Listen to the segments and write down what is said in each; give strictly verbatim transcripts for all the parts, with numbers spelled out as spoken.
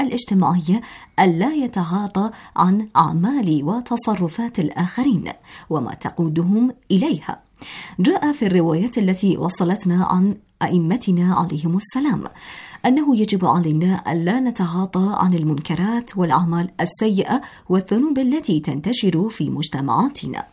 الاجتماعية ألا يتغاضى عن أعمال وتصرفات الآخرين وما تقودهم إليها. جاء في الروايات التي وصلتنا عن أئمتنا عليهم السلام أنه يجب علينا ألا نتغاضى عن المنكرات والأعمال السيئة والذنوب التي تنتشر في مجتمعاتنا.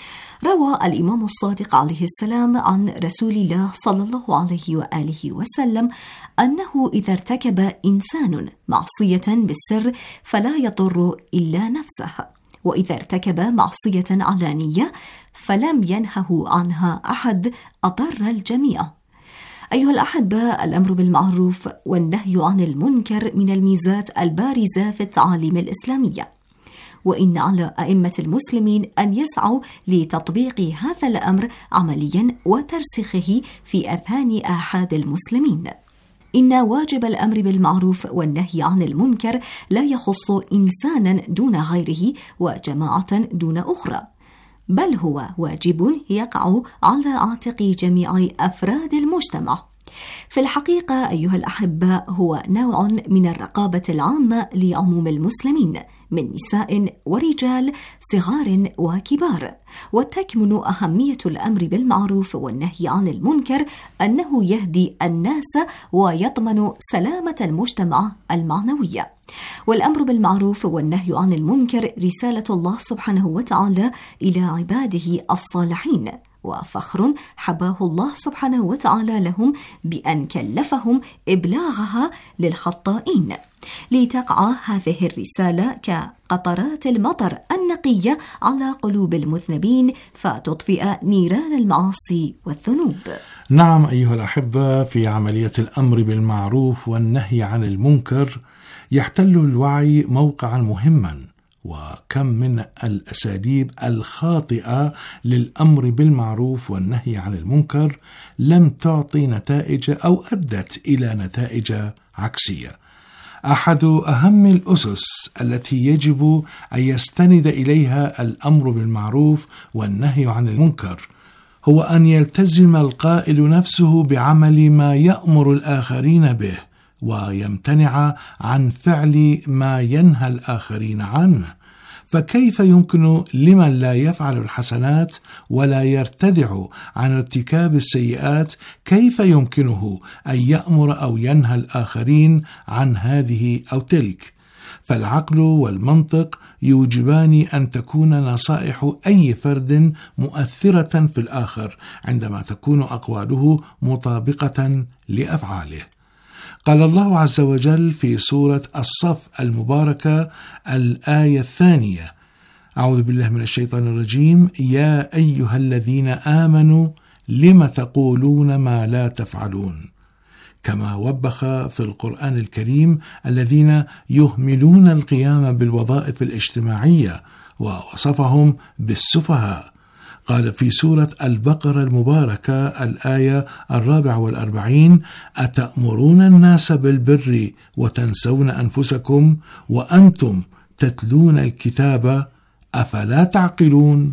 روى الإمام الصادق عليه السلام عن رسول الله صلى الله عليه وآله وسلم أنه إذا ارتكب إنسان معصية بالسر فلا يضر إلا نفسه، وإذا ارتكب معصية علانية فلم ينهه عنها أحد أضر الجميع. أيها الأحبة، الأمر بالمعروف والنهي عن المنكر من الميزات البارزة في التعاليم الإسلامية، وإن على أئمة المسلمين أن يسعوا لتطبيق هذا الأمر عمليا وترسيخه في أذهان آحاد المسلمين. إن واجب الأمر بالمعروف والنهي عن المنكر لا يخص إنسانا دون غيره وجماعة دون أخرى، بل هو واجب يقع على عاتق جميع أفراد المجتمع. في الحقيقة أيها الأحبة هو نوع من الرقابة العامة لعموم المسلمين من نساء ورجال صغار وكبار، وتكمن أهمية الأمر بالمعروف والنهي عن المنكر أنه يهدي الناس ويضمن سلامة المجتمع المعنوية. والأمر بالمعروف والنهي عن المنكر رسالة الله سبحانه وتعالى إلى عباده الصالحين، وفخر حباه الله سبحانه وتعالى لهم بأن كلفهم إبلاغها للخطائين، لتقع هذه الرسالة كقطرات المطر النقية على قلوب المذنبين فتطفئ نيران المعاصي والذنوب. نعم أيها الأحبة، في عملية الأمر بالمعروف والنهي عن المنكر يحتل الوعي موقعا مهما، وكم من الأساليب الخاطئة للأمر بالمعروف والنهي عن المنكر لم تعطي نتائج أو أدت إلى نتائج عكسية. أحد أهم الأسس التي يجب أن يستند إليها الأمر بالمعروف والنهي عن المنكر هو أن يلتزم القائل نفسه بعمل ما يأمر الآخرين به، ويمتنع عن فعل ما ينهى الآخرين عنه. فكيف يمكن لمن لا يفعل الحسنات ولا يرتدع عن ارتكاب السيئات، كيف يمكنه أن يأمر أو ينهى الآخرين عن هذه أو تلك؟ فالعقل والمنطق يوجبان أن تكون نصائح أي فرد مؤثرة في الآخر عندما تكون أقواله مطابقة لأفعاله. قال الله عز وجل في سورة الصف المباركة الآية الثانية: أعوذ بالله من الشيطان الرجيم، يا أيها الذين آمنوا لم تقولون ما لا تفعلون. كما وبخ في القرآن الكريم الذين يهملون القيام بالوظائف الاجتماعية ووصفهم بالسفهاء. قال في سورة البقرة المباركة الآية الرابعة والأربعين: أتأمرون الناس بالبر وتنسون أنفسكم وأنتم تتلون الكتاب أفلا تعقلون؟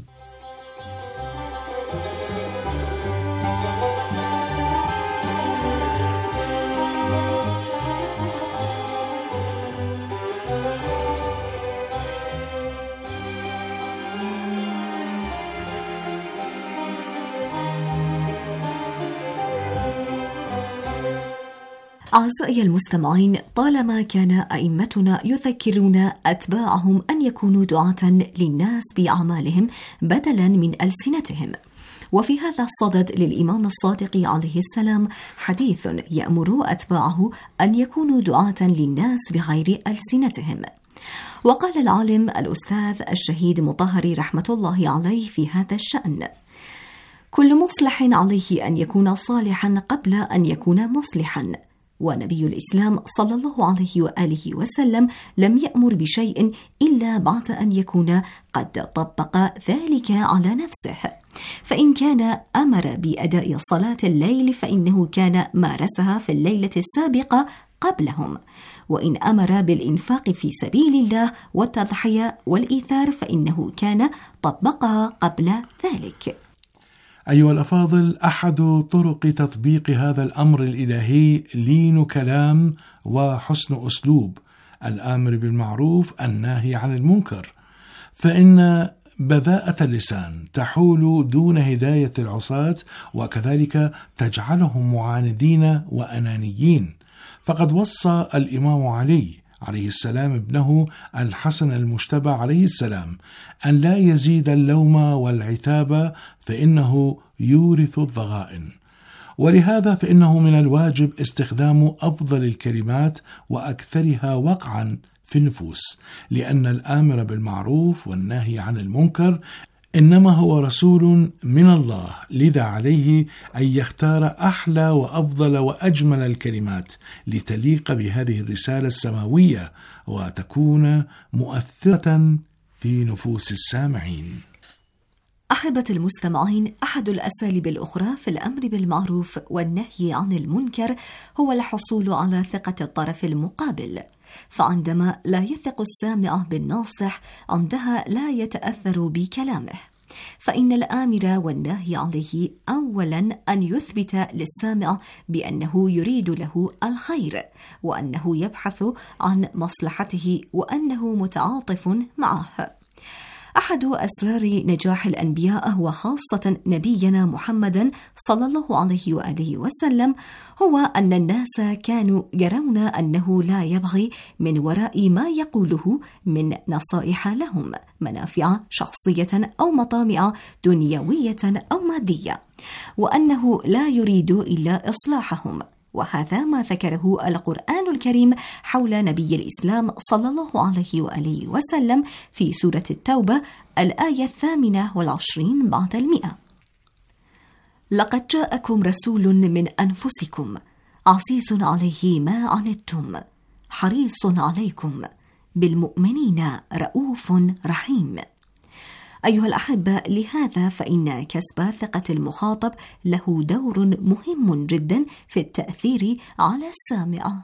أعزائي المستمعين، طالما كان أئمتنا يذكرون أتباعهم أن يكونوا دعاة للناس بأعمالهم بدلا من ألسنتهم. وفي هذا الصدد للإمام الصادق عليه السلام حديث يأمر أتباعه أن يكونوا دعاة للناس بغير ألسنتهم. وقال العالم الأستاذ الشهيد مطهري رحمة الله عليه في هذا الشأن: كل مصلح عليه أن يكون صالحا قبل أن يكون مصلحا. ونبي الإسلام صلى الله عليه وآله وسلم لم يأمر بشيء إلا بعد أن يكون قد طبق ذلك على نفسه. فإن كان أمر بأداء صلاة الليل فإنه كان مارسها في الليلة السابقة قبلهم، وإن أمر بالإنفاق في سبيل الله والتضحية والإيثار فإنه كان طبقها قبل ذلك. أيها الأفاضل، أحد طرق تطبيق هذا الأمر الإلهي لين كلام وحسن أسلوب، الآمر بالمعروف الناهي عن المنكر، فإن بذاءة اللسان تحول دون هداية العصاة، وكذلك تجعلهم معاندين وأنانيين. فقد وصى الإمام علي عليه السلام ابنه الحسن المجتبى عليه السلام أن لا يزيد اللوم والعتاب، فإنه يورث الضغائن. ولهذا فإنه من الواجب استخدام أفضل الكلمات وأكثرها وقعا في النفوس، لأن الآمر بالمعروف والناهي عن المنكر إنما هو رسول من الله، لذا عليه أن يختار أحلى وأفضل وأجمل الكلمات لتليق بهذه الرسالة السماوية وتكون مؤثرة في نفوس السامعين. أحبة المستمعين، أحد الأساليب الأخرى في الأمر بالمعروف والنهي عن المنكر هو الحصول على ثقة الطرف المقابل، فعندما لا يثق السامع بالناصح عندها لا يتأثر بكلامه، فإن الآمر والناهي عليه أولا أن يثبت للسامع بأنه يريد له الخير، وأنه يبحث عن مصلحته، وأنه متعاطف معه. أحد أسرار نجاح الأنبياء وخاصة نبينا محمد صلى الله عليه وآله وسلم هو أن الناس كانوا يرون أنه لا يبغي من وراء ما يقوله من نصائح لهم منافع شخصية أو مطامع دنيوية أو مادية، وأنه لا يريد إلا إصلاحهم. وهذا ما ذكره القرآن الكريم حول نبي الإسلام صلى الله عليه وآله وسلم في سورة التوبة الآية الثامنة والعشرين بعد المئة: لقد جاءكم رسول من أنفسكم عزيز عليه ما عنتم حريص عليكم بالمؤمنين رؤوف رحيم. أيها الأحبة، لهذا فإن كسب ثقة المخاطب له دور مهم جدا في التأثير على السامع.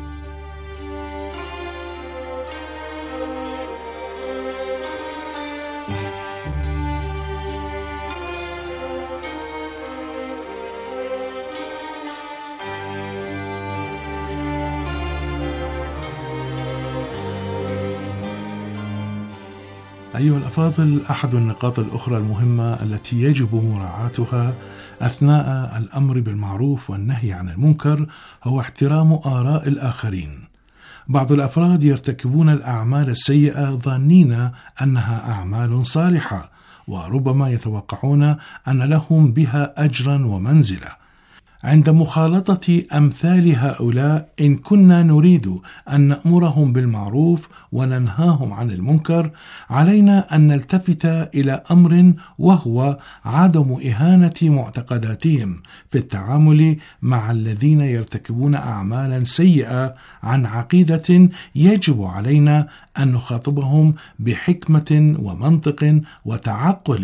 أيها الأفاضل، أحد النقاط الأخرى المهمة التي يجب مراعاتها أثناء الأمر بالمعروف والنهي عن المنكر هو احترام آراء الآخرين. بعض الأفراد يرتكبون الأعمال السيئة ظانين أنها أعمال صالحة، وربما يتوقعون أن لهم بها أجرا ومنزلة. عند مخالطة أمثال هؤلاء، إن كنا نريد أن نأمرهم بالمعروف وننهاهم عن المنكر، علينا أن نلتفت إلى أمر وهو عدم إهانة معتقداتهم في التعامل مع الذين يرتكبون أعمالا سيئة عن عقيدة يجب علينا أن نخاطبهم بحكمة ومنطق وتعقل،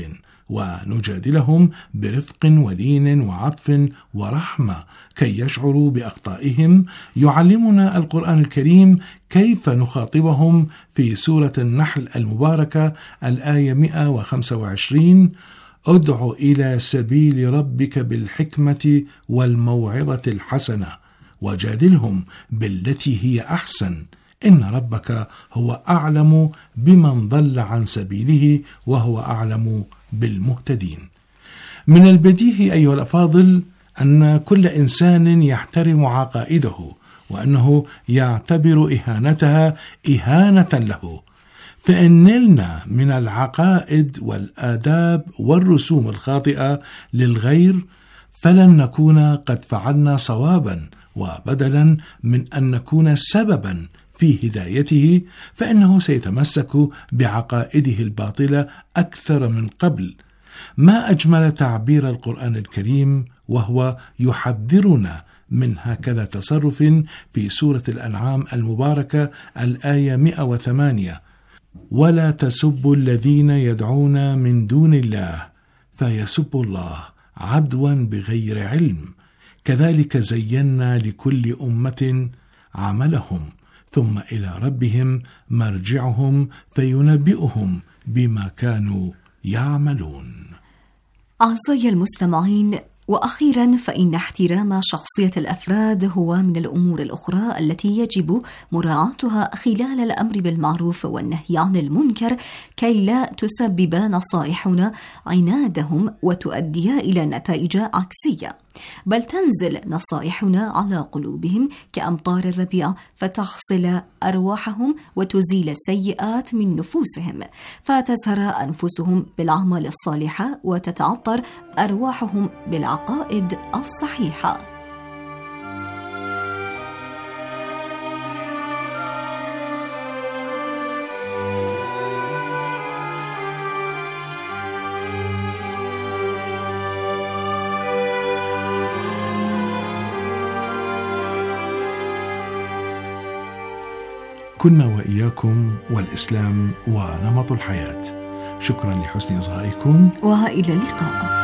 ونجادلهم برفق ولين وعطف ورحمة كي يشعروا بأخطائهم. يعلمنا القرآن الكريم كيف نخاطبهم في سورة النحل المباركة الآية مئة وخمسة وعشرين: ادع إلى سبيل ربك بالحكمة والموعظة الحسنة وجادلهم بالتي هي أحسن إن ربك هو أعلم بمن ضل عن سبيله وهو أعلم بالمهتدين. من البديهي أيها الأفاضل أن كل إنسان يحترم عقائده، وأنه يعتبر إهانتها إهانة له، فإن نلنا من العقائد والآداب والرسوم الخاطئة للغير فلن نكون قد فعلنا صوابا، وبدلا من أن نكون سببا في هدايته فإنه سيتمسك بعقائده الباطلة أكثر من قبل. ما أجمل تعبير القرآن الكريم وهو يحذرنا من هكذا تصرف في سورة الأنعام المباركة الآية مئة وثمانية: ولا تسبوا الذين يدعون من دون الله فيسبوا الله عدوا بغير علم كذلك زينا لكل أمة عملهم ثم إلى ربهم مرجعهم فينبئهم بما كانوا يعملون. أعزائي المستمعين، وأخيرا، فإن احترام شخصية الأفراد هو من الأمور الأخرى التي يجب مراعاتها خلال الأمر بالمعروف والنهي عن المنكر، كي لا تسبب نصائحنا عنادهم وتؤدي إلى نتائج عكسية، بل تنزل نصائحنا على قلوبهم كأمطار الربيع فتغسل أرواحهم وتزيل السيئات من نفوسهم، فتزهر أنفسهم بالأعمال الصالحة وتتعطر أرواحهم بالعقائد الصحيحة. كنا وإياكم والإسلام ونمط الحياة. شكرا لحسن إصغائكم، وإلى اللقاء.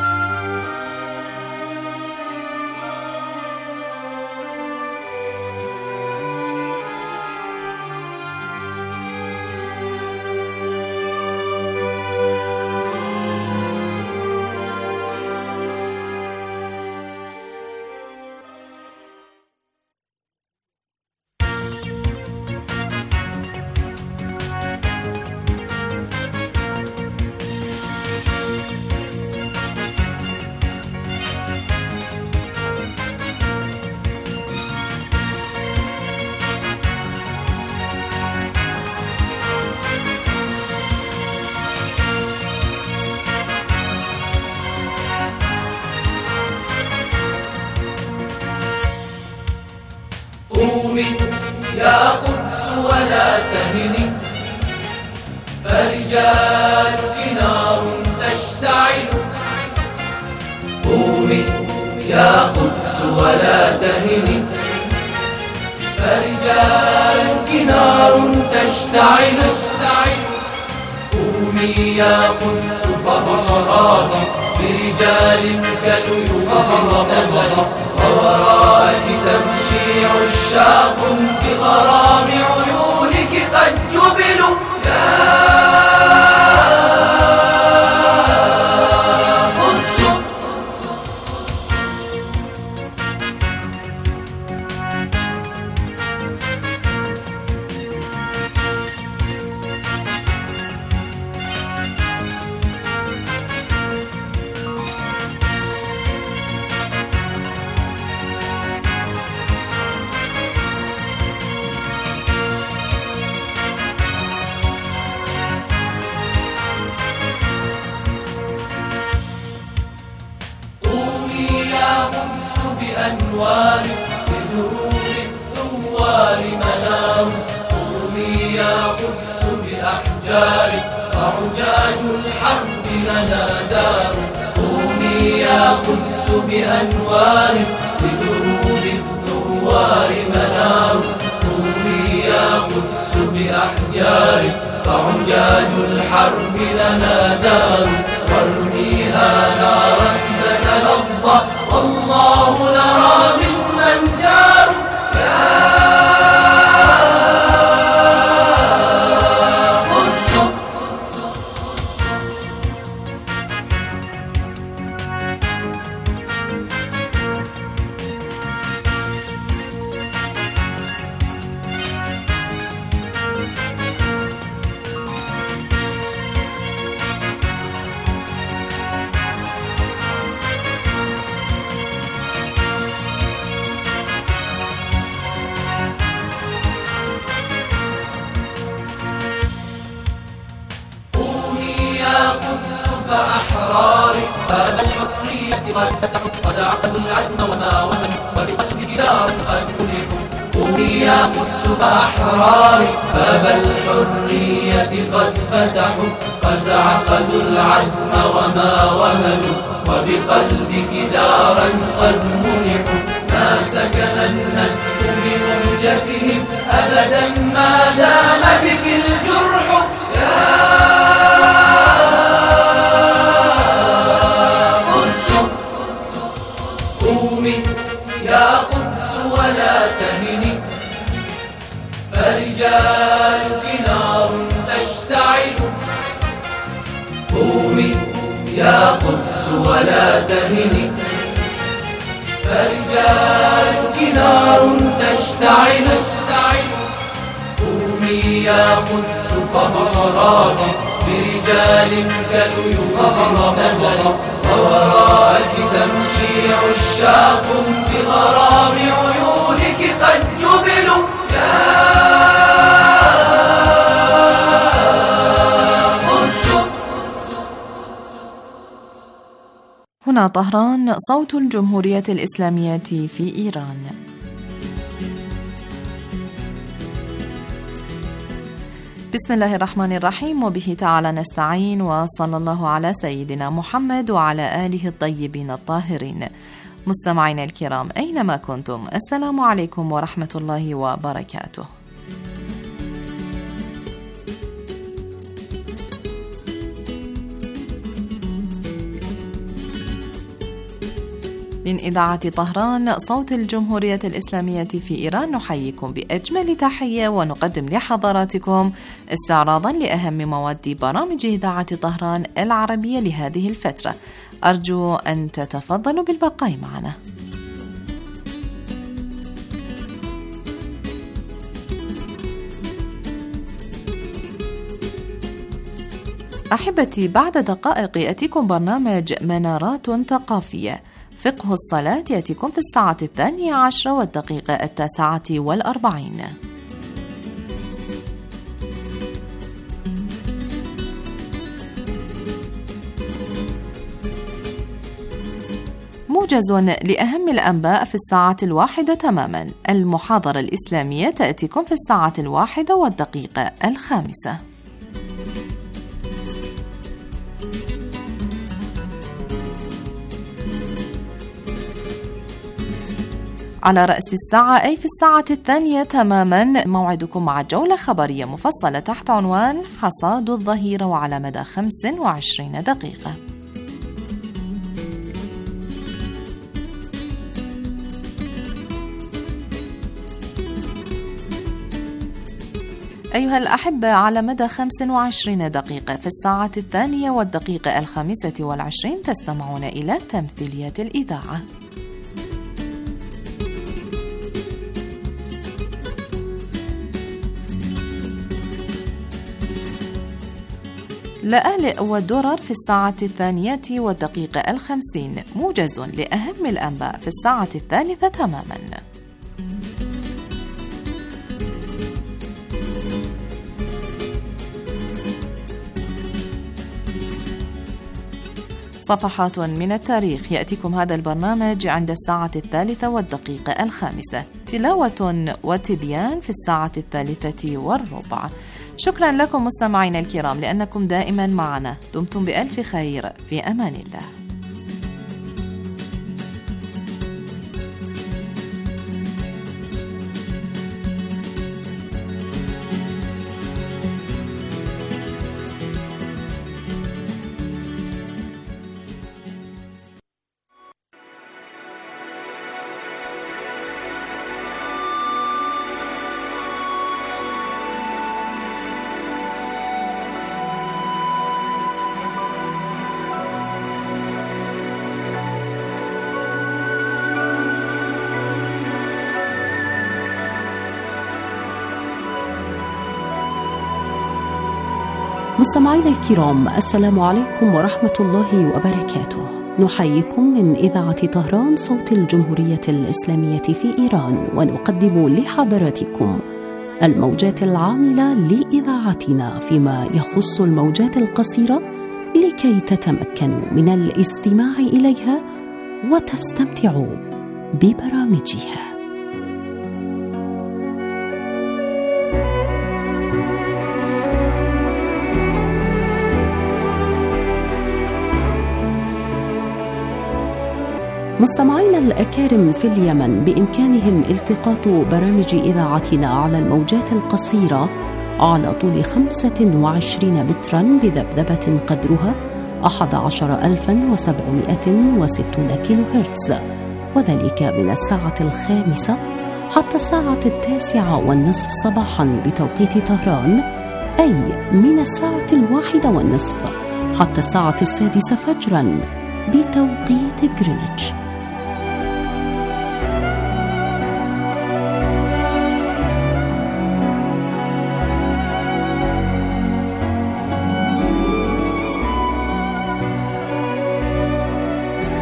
يا قدس ولا تهني، فرجالك نار تشتعل. قومي يا قدس ولا تهني، فرجالك نار تشتعل. قومي يا قدس فبشراك برجال كاليوم نزل، ووراءك تمشي عشاق بغرام عيونك قد جبلوا. يا قدس بأنوارك بدروب الثوار منار. قومي يا قدس بأحجارك فعجاج الحرب لنا دار. قومي يا قدس بأنوارك بدروب الثوار منار. قومي يا قدس بأحجارك فعجاج الحرب لنا دار. وارميها نارا تتلظى والله نرى ممن جار. يا قدس فأحرارك باب الحرية قد فتحوا، قد عقدوا العزم وما وهنوا، وبقلبك دار قد ملحوا. قومي يا قدس فأحرارك باب الحرية قد فتحوا، قد عقدوا العزم وما وهنوا، وبقلبك دارا قد ملحوا. ما سكن النسف بمهجتهم أبدا ما دام بك الجرح. يا يا قدس ولا تهني، فرجالك نار تشتعل. قومي يا قدس ولا تهني، فرجالك نار تشتعل قومي يا قدس فبشراك برجال كالأيوب نزلوا ووراءك تمشي عشاق بغرام عيونك قد جبلوا يا هنا طهران، صوت الجمهورية الإسلامية في إيران. بسم الله الرحمن الرحيم، وبه تعالى نستعين، وصلى الله على سيدنا محمد وعلى آله الطيبين الطاهرين. مستمعينا الكرام أينما كنتم، السلام عليكم ورحمة الله وبركاته. من إذاعة طهران صوت الجمهورية الإسلامية في إيران نحييكم بأجمل تحية، ونقدم لحضراتكم استعراضا لأهم مواد برامج إذاعة طهران العربية لهذه الفترة. أرجو أن تتفضلوا بالبقاء معنا. أحبتي، بعد دقائق يأتيكم برنامج منارات ثقافية. فقه الصلاة يأتيكم في الساعة الثانية عشرة والدقيقة التاسعة والأربعين. موجز لأهم الأنباء في الساعة الواحدة تماما. المحاضرة الإسلامية تأتيكم في الساعة الواحدة والدقيقة الخامسة. على رأس الساعة أي في الساعة الثانية تماما موعدكم مع جولة خبرية مفصلة تحت عنوان حصاد الظهيرة، وعلى مدى خمس وعشرين دقيقة. أيها الأحبة، على مدى خمس وعشرين دقيقة في الساعة الثانية والدقيقة الخامسة والعشرين تستمعون إلى تمثيلية الإذاعة. لآلئ والدرر في الساعة الثانية والدقيقة الخمسين. موجز لأهم الأنباء في الساعة الثالثة تماما. صفحات من التاريخ يأتيكم هذا البرنامج عند الساعة الثالثة والدقيقة الخامسة. تلاوة وتبيان في الساعة الثالثة والربع. شكرا لكم مستمعينا الكرام لأنكم دائما معنا. دمتم بألف خير، في أمان الله. مستمعينا الكرام، السلام عليكم ورحمة الله وبركاته. نحييكم من إذاعة طهران صوت الجمهورية الإسلامية في إيران، ونقدم لحضراتكم الموجات العاملة لإذاعتنا فيما يخص الموجات القصيرة، لكي تتمكنوا من الاستماع إليها وتستمتعوا ببرامجها. مستمعينا الأكارم في اليمن، بإمكانهم التقاط برامج إذاعتنا على الموجات القصيرة على طول خمسة وعشرين مترا بذبذبة قدرها أحد عشر ألفا وسبعمائة وستون كيلو هرتز، وذلك من الساعة الخامسة حتى الساعة التاسعة والنصف صباحا بتوقيت طهران، أي من الساعة الواحدة والنصف حتى الساعة السادسة فجرا بتوقيت غرينتش.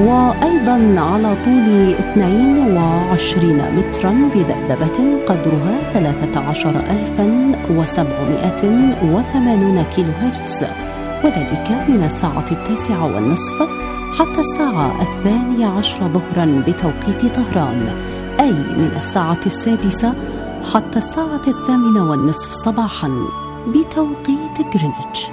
وأيضا على طول اثنين وعشرين مترا بذبذبة قدرها ثلاثة عشر ألفا وسبعمائة وثمانين كيلو هرتز، وذلك من الساعة التاسعة والنصف حتى الساعة الثانية عشر ظهرا بتوقيت طهران، أي من الساعة السادسة حتى الساعة الثامنة والنصف صباحا بتوقيت غرينتش.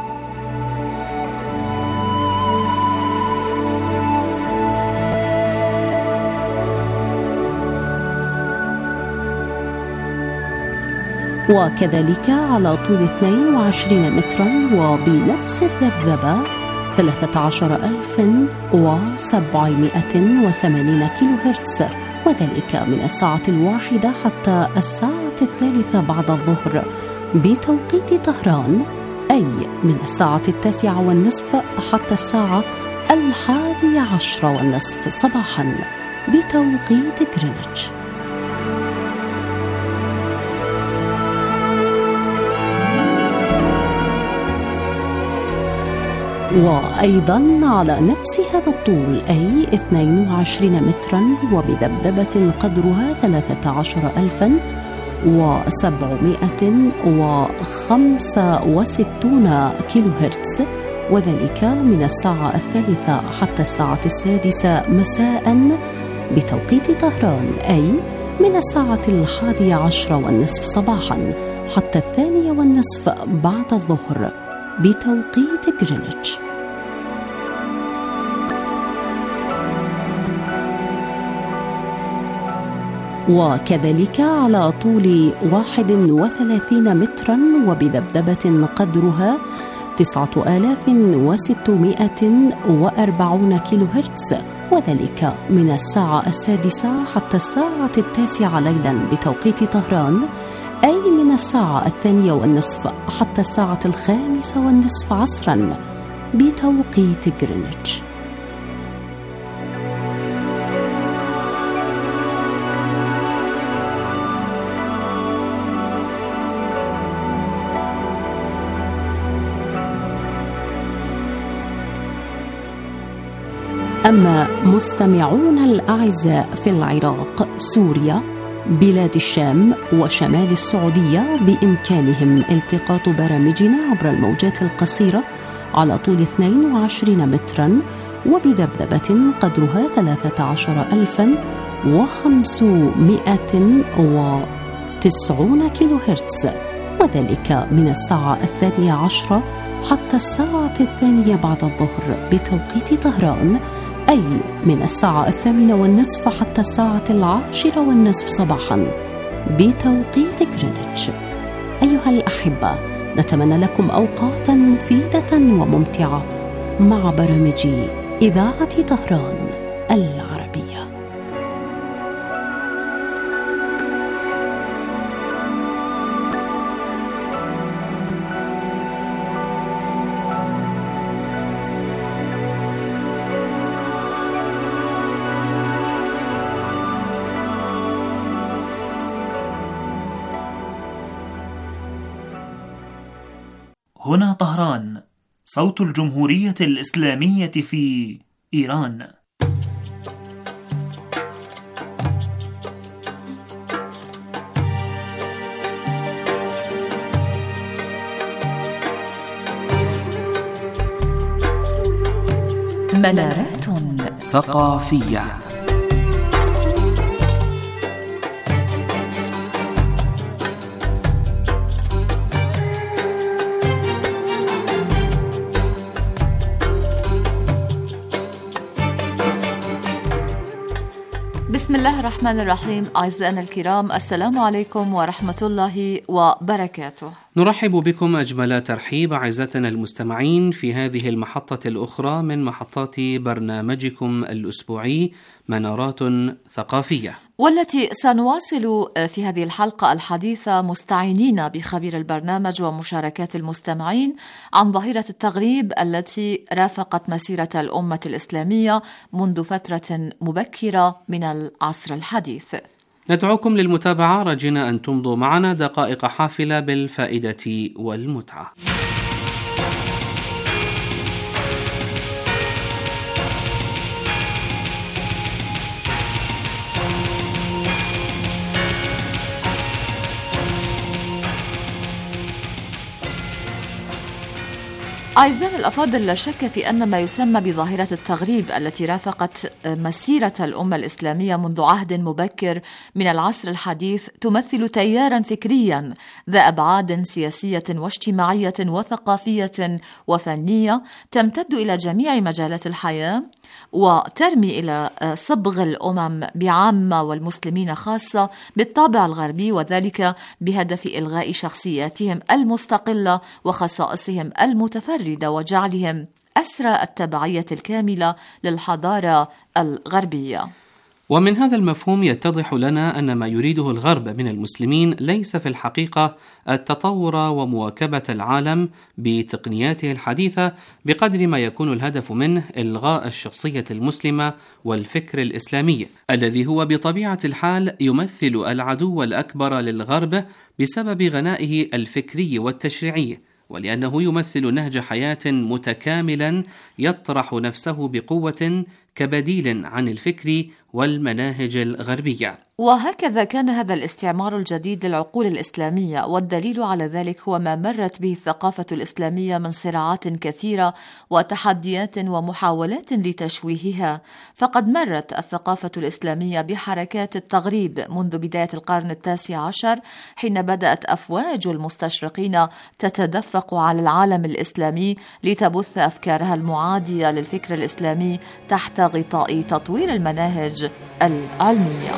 وكذلك على طول اثنين وعشرين مترا وبنفس الذبذبة ثلاثة عشر ألفا وسبعمائة وثمانين كيلو هرتز، وذلك من الساعة الواحدة حتى الساعة الثالثة بعد الظهر بتوقيت طهران، أي من الساعة التاسعة والنصف حتى الساعة الحادية عشر والنصف صباحا بتوقيت غرينتش. وأيضا على نفس هذا الطول أي اثنين وعشرين مترا وبذبذبة قدرها ثلاثة عشر ألفا وسبعمائة وخمسة وستين كيلو هرتز، وذلك من الساعة الثالثة حتى الساعة السادسة مساء بتوقيت طهران، أي من الساعة الحادية عشر والنصف صباحا حتى الثانية والنصف بعد الظهر بتوقيت غرينتش. وكذلك على طول واحد وثلاثين مترا وبذبذبة قدرها تسعة آلاف وستمائة وأربعين كيلو هرتز، وذلك من الساعة السادسة حتى الساعة التاسعة ليلا بتوقيت طهران، أي من الساعة الثانية والنصف حتى الساعة الخامسة والنصف عصرا بتوقيت غرينتش. أما مستمعون الأعزاء في العراق، سوريا، بلاد الشام وشمال السعودية بإمكانهم التقاط برامجنا عبر الموجات القصيرة على طول اثنين وعشرين مترا وبذبذبة قدرها ثلاثة عشر ألفا وخمسمائة وتسعين كيلو هرتز، وذلك من الساعة الثانية عشرة حتى الساعة الثانية بعد الظهر بتوقيت طهران، أي من الساعة الثامنة والنصف حتى الساعة العاشرة والنصف صباحا بتوقيت غرينتش. أيها الأحبة، نتمنى لكم أوقاتا مفيدة وممتعة مع برامج إذاعة طهران العربية. هنا طهران، صوت الجمهورية الإسلامية في إيران. منارات ثقافية. بسم الله الرحمن الرحيم. أعزائنا الكرام، السلام عليكم ورحمة الله وبركاته. نرحب بكم أجمل ترحيب أعزائنا المستمعين في هذه المحطة الأخرى من محطات برنامجكم الأسبوعي منارات ثقافية، والتي سنواصل في هذه الحلقة الحديثة مستعينين بخبير البرنامج ومشاركات المستمعين عن ظاهرة التغريب التي رافقت مسيرة الأمة الإسلامية منذ فترة مبكرة من العصر الحديث. ندعوكم للمتابعة رجينا أن تمضوا معنا دقائق حافلة بالفائدة والمتعة. أعزائنا الأفاضل، لا شك في أن ما يسمى بظاهرة التغريب التي رافقت مسيرة الأمة الإسلامية منذ عهد مبكر من العصر الحديث تمثل تيارا فكريا ذا أبعاد سياسية واجتماعية وثقافية وفنية تمتد إلى جميع مجالات الحياة، وترمي إلى صبغ الأمم بعامة والمسلمين خاصة بالطابع الغربي، وذلك بهدف إلغاء شخصياتهم المستقلة وخصائصهم المتفردة وجعلهم أسرى التبعية الكاملة للحضارة الغربية. ومن هذا المفهوم يتضح لنا أن ما يريده الغرب من المسلمين ليس في الحقيقة التطور ومواكبة العالم بتقنياته الحديثة، بقدر ما يكون الهدف منه إلغاء الشخصية المسلمة والفكر الإسلامي الذي هو بطبيعة الحال يمثل العدو الأكبر للغرب بسبب غنائه الفكري والتشريعي، ولأنه يمثل نهج حياة متكاملا يطرح نفسه بقوة كبديل عن الفكر والمناهج الغربية. وهكذا كان هذا الاستعمار الجديد للعقول الإسلامية، والدليل على ذلك هو ما مرت به الثقافة الإسلامية من صراعات كثيرة وتحديات ومحاولات لتشويهها. فقد مرت الثقافة الإسلامية بحركات التغريب منذ بداية القرن التاسع عشر، حين بدأت أفواج المستشرقين تتدفق على العالم الإسلامي لتبث أفكارها المعادية للفكر الإسلامي تحت غطاء تطوير المناهج العلمية.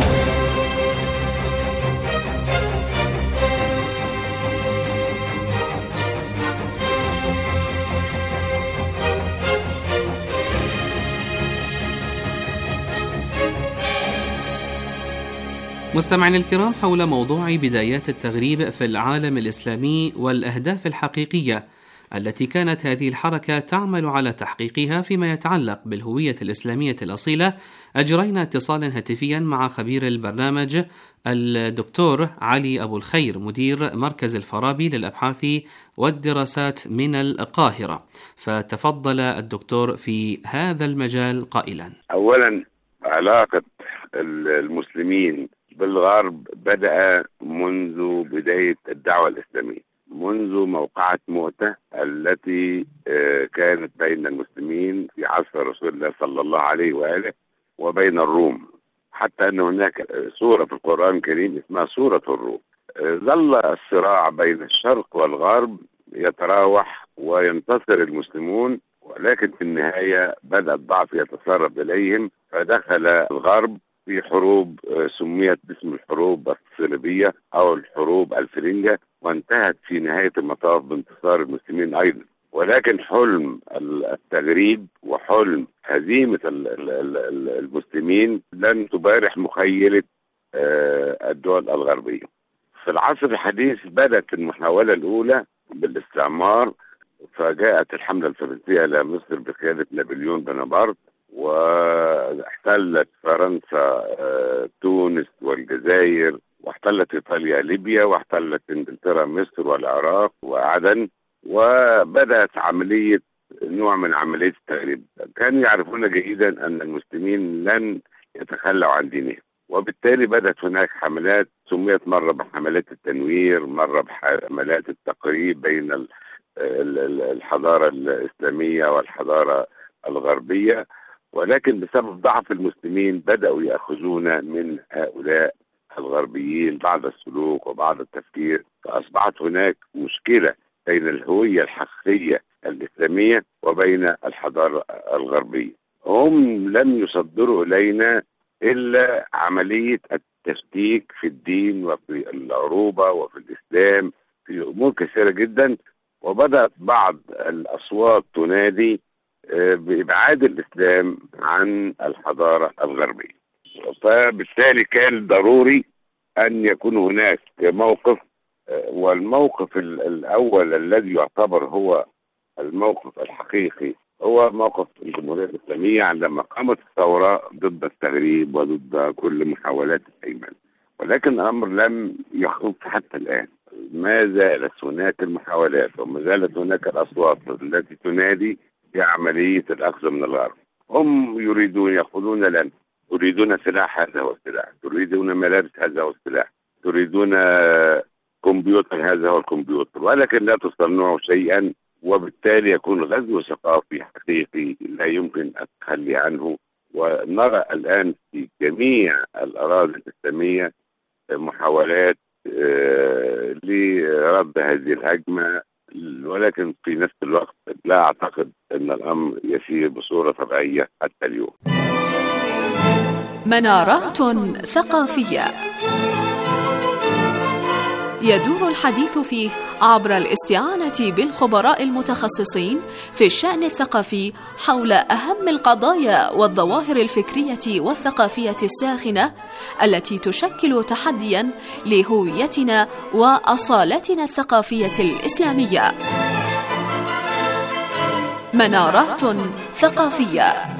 مستمعينا الكرام، حول موضوع بدايات التغريب في العالم الإسلامي والأهداف الحقيقية التي كانت هذه الحركة تعمل على تحقيقها فيما يتعلق بالهوية الإسلامية الأصيلة، أجرينا اتصالا هاتفيا مع خبير البرنامج الدكتور علي أبو الخير، مدير مركز الفارابي للأبحاث والدراسات من القاهرة. فتفضل الدكتور في هذا المجال قائلا: أولا، علاقة المسلمين بالغرب بدأ منذ بداية الدعوة الإسلامية، منذ موقعة مؤتة التي كانت بين المسلمين في عصر رسول الله صلى الله عليه وآله وبين الروم، حتى أن هناك سورة في القرآن الكريم اسمها سورة الروم. ظل الصراع بين الشرق والغرب يتراوح وينتصر المسلمون، ولكن في النهاية بدأ الضعف يتسرب إليهم، فدخل الغرب في حروب سميت باسم الحروب الصليبية أو الحروب الفرنجة، وانتهت في نهاية المطاف بانتصار المسلمين أيضا. ولكن حلم التغريب وحلم هزيمة المسلمين لن تبارح مخيلة الدول الغربية. في العصر الحديث بدأت المحاولة الأولى بالاستعمار، فجاءت الحملة الفرنسية إلى مصر بقيادة نابليون بونابرت، واحتلت فرنسا تونس والجزائر، واحتلت إيطاليا ليبيا، واحتلت إنجلترا مصر والعراق وعدن، وبدأت عملية نوع من عملية التغريب. كانوا يعرفون جيدا أن المسلمين لن يتخلوا عن دينهم، وبالتالي بدأت هناك حملات سميت مرة بحملات التنوير، مرة بحملات التقريب بين الحضارة الإسلامية والحضارة الغربية. ولكن بسبب ضعف المسلمين بدأوا يأخذون من هؤلاء الغربيين بعض السلوك وبعض التفكير، فأصبحت هناك مشكلة بين الهوية الحقيقية الإسلامية وبين الحضارة الغربية. هم لم يصدروا إلينا إلا عملية التشكيك في الدين وفي العروبة وفي الإسلام في أمور كثيرة جدا، وبدأت بعض الأصوات تنادي بإبعاد الإسلام عن الحضارة الغربية. فبالتالي كان ضروري أن يكون هناك موقف، والموقف الأول الذي يعتبر هو الموقف الحقيقي هو موقف الجمهورية الإسلامية عندما قامت الثورة ضد التغريب وضد كل محاولات الأيمان. ولكن الأمر لم يخلص حتى الآن، ما زالت هناك المحاولات وما زالت هناك الأصوات التي تنادي بعملية الأخذ من الغرب. هم يريدون يقولون لن تريدون سلاح هذا هو السلاح، تريدون ملابس هذا هو السلاح، تريدون كمبيوتر هذا هو الكمبيوتر، ولكن لا تصنعوا شيئا وبالتالي يكون غزو ثقافي حقيقي لا يمكن التخلي عنه. ونرى الآن في جميع الأراضي الإسلامية محاولات لرد هذه الهجمة، ولكن في نفس الوقت لا أعتقد أن الأمر يسير بصورة طبيعية حتى اليوم. منارات ثقافية يدور الحديث فيه عبر الاستعانة بالخبراء المتخصصين في الشأن الثقافي حول أهم القضايا والظواهر الفكرية والثقافية الساخنة التي تشكل تحدياً لهويتنا وأصالتنا الثقافية الإسلامية. منارات ثقافية.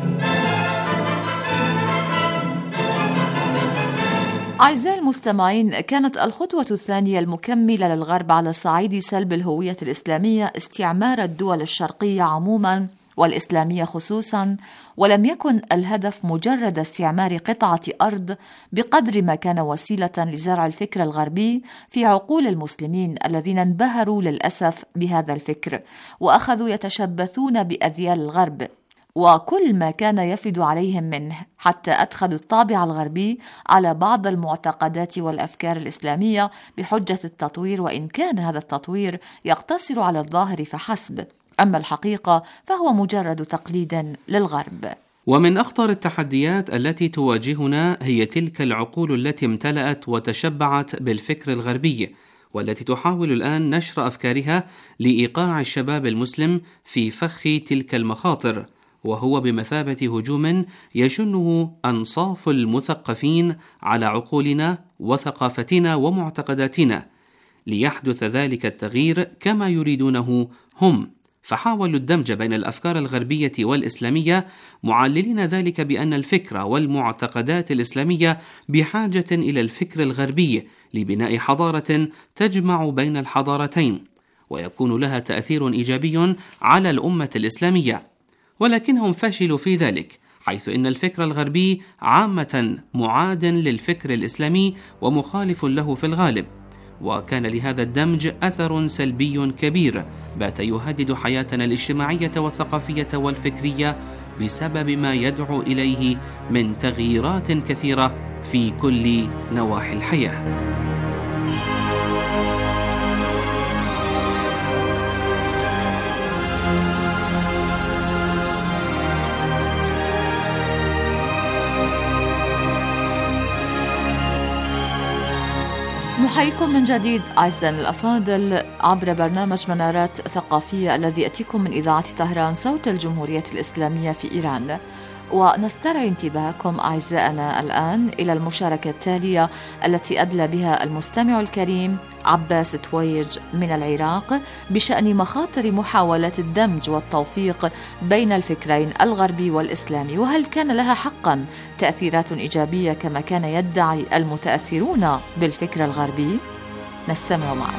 أعزائي المستمعين، كانت الخطوة الثانية المكملة للغرب على صعيد سلب الهوية الإسلامية استعمار الدول الشرقية عموما والإسلامية خصوصا، ولم يكن الهدف مجرد استعمار قطعة أرض بقدر ما كان وسيلة لزرع الفكر الغربي في عقول المسلمين الذين انبهروا للأسف بهذا الفكر وأخذوا يتشبثون بأذيال الغرب وكل ما كان يفد عليهم منه، حتى أدخلوا الطابع الغربي على بعض المعتقدات والأفكار الإسلامية بحجة التطوير، وإن كان هذا التطوير يقتصر على الظاهر فحسب، أما الحقيقة فهو مجرد تقليد للغرب. ومن أخطر التحديات التي تواجهنا هي تلك العقول التي امتلأت وتشبعت بالفكر الغربي، والتي تحاول الآن نشر أفكارها لإيقاع الشباب المسلم في فخ تلك المخاطر، وهو بمثابة هجوم يشنه أنصاف المثقفين على عقولنا وثقافتنا ومعتقداتنا ليحدث ذلك التغيير كما يريدونه هم. فحاولوا الدمج بين الأفكار الغربية والإسلامية، معللين ذلك بأن الفكر والمعتقدات الإسلامية بحاجة إلى الفكر الغربي لبناء حضارة تجمع بين الحضارتين ويكون لها تأثير إيجابي على الأمة الإسلامية، ولكنهم فشلوا في ذلك، حيث إن الفكر الغربي عامة معاد للفكر الإسلامي ومخالف له في الغالب، وكان لهذا الدمج أثر سلبي كبير بات يهدد حياتنا الاجتماعية والثقافية والفكرية بسبب ما يدعو إليه من تغييرات كثيرة في كل نواحي الحياة. نحييكم من جديد أعزائنا الأفاضل عبر برنامج منارات ثقافية الذي يأتيكم من إذاعة طهران صوت الجمهورية الإسلامية في إيران، ونسترعي انتباهكم أعزائنا الآن إلى المشاركة التالية التي أدلى بها المستمع الكريم عباس تويج من العراق بشأن مخاطر محاولات الدمج والتوفيق بين الفكرين الغربي والإسلامي، وهل كان لها حقا تأثيرات إيجابية كما كان يدعي المتأثرون بالفكر الغربي؟ نستمع معا.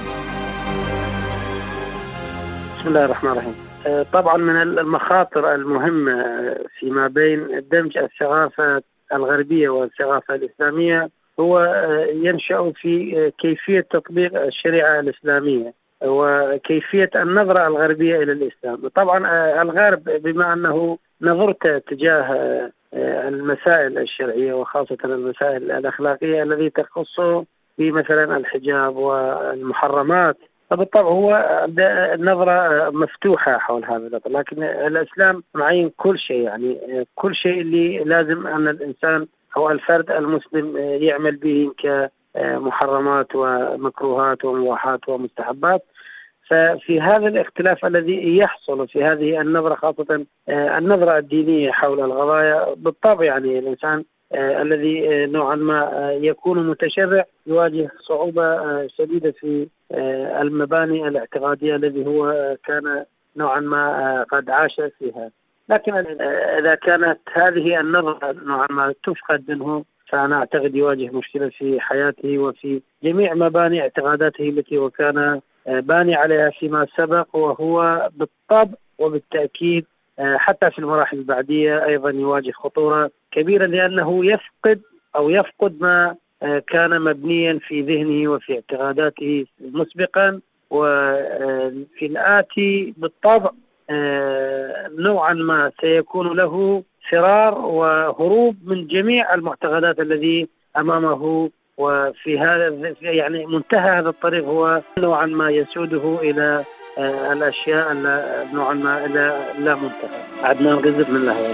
بسم الله الرحمن الرحيم. طبعا من المخاطر المهمة فيما بين دمج الثقافة الغربية والثقافة الإسلامية هو ينشأ في كيفية تطبيق الشريعة الإسلامية وكيفية النظرة الغربية إلى الإسلام. طبعا الغرب بما أنه نظرت تجاه المسائل الشرعية وخاصة المسائل الأخلاقية التي تخصه بمثلا الحجاب والمحرمات، فبالطبع هو النظرة مفتوحة حول هذا، لكن الإسلام معين كل شيء، يعني كل شيء اللي لازم أن الإنسان أو الفرد المسلم يعمل به كمحرمات ومكروهات ومباحات ومستحبات. ففي هذا الاختلاف الذي يحصل في هذه النظرة، خاصة النظرة الدينية حول القضايا، بالطبع يعني الإنسان آه الذي آه نوعا ما آه يكون متشرع يواجه صعوبة آه شديدة في آه المباني الاعتقادية الذي هو آه كان نوعا ما آه قد عاش فيها. لكن آه إذا كانت هذه النظرة نوعا ما تفقد منه، فأنا أعتقد يواجه مشكلة في حياته وفي جميع مباني اعتقاداته التي وكان آه باني عليها فيما سبق، وهو بالطبع وبالتأكيد حتى في المراحل البعدية أيضا يواجه خطورة كبيرة، لأنه يفقد أو يفقد ما كان مبنيا في ذهنه وفي اعتقاداته مسبقا، في الآتي بالطبع نوعا ما سيكون له فرار وهروب من جميع المعتقدات الذي أمامه، وفي هذا يعني منتهى هذا الطريق هو نوعا ما يسوده إلى الأشياء نوعا ما إلى لا منتهى. عدنان غزب من الأهواز.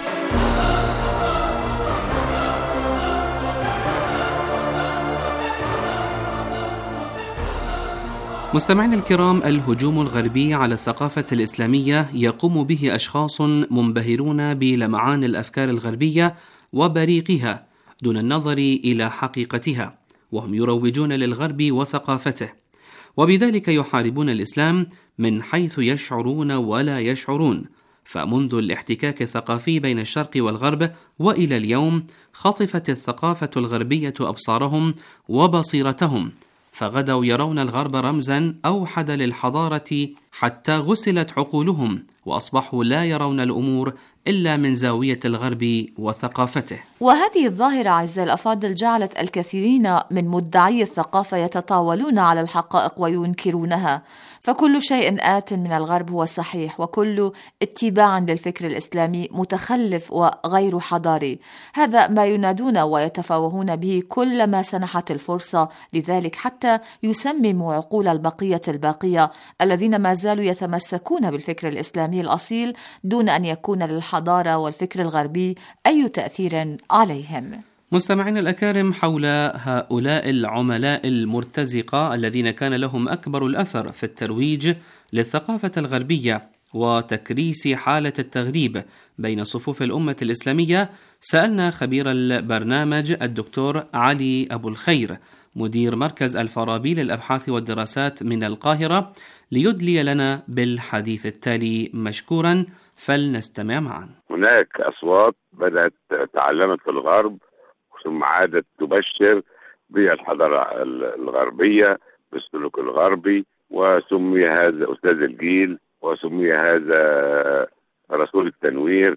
مستمعينا الكرام، الهجوم الغربي على الثقافة الإسلامية يقوم به أشخاص منبهرون بلمعان الأفكار الغربية وبريقها دون النظر إلى حقيقتها، وهم يروجون للغرب وثقافته، وبذلك يحاربون الإسلام من حيث يشعرون ولا يشعرون. فمنذ الاحتكاك الثقافي بين الشرق والغرب وإلى اليوم خطفت الثقافة الغربية أبصارهم وبصيرتهم، فغدوا يرون الغرب رمزا أوحد للحضارة حتى غسلت عقولهم، وأصبحوا لا يرون الأمور إلا من زاوية الغرب وثقافته. وهذه الظاهرة أعزائي الأفاضل جعلت الكثيرين من مدعي الثقافة يتطاولون على الحقائق وينكرونها، فكل شيء آت من الغرب هو صحيح، وكل اتباع للفكر الإسلامي متخلف وغير حضاري. هذا ما ينادون ويتفاوهون به كلما سنحت الفرصة لذلك، حتى يسمموا عقول البقية الباقية الذين ما زالوا يتمسكون بالفكر الإسلامي الأصيل دون أن يكون للحضارة والفكر الغربي أي تأثير عليهم. مستمعين الأكارم، حول هؤلاء العملاء المرتزقة الذين كان لهم أكبر الأثر في الترويج للثقافة الغربية وتكريس حالة التغريب بين صفوف الأمة الإسلامية، سألنا خبير البرنامج الدكتور علي أبو الخير مدير مركز الفارابي للأبحاث والدراسات من القاهرة ليدلي لنا بالحديث التالي مشكورا، فلنستمع معا. هناك أصوات بدأت تعلمت في الغرب ثم عادت تبشر بالحضارة الغربية بالسلوك الغربي، وسمي هذا أستاذ الجيل، وسمي هذا رسول التنوير.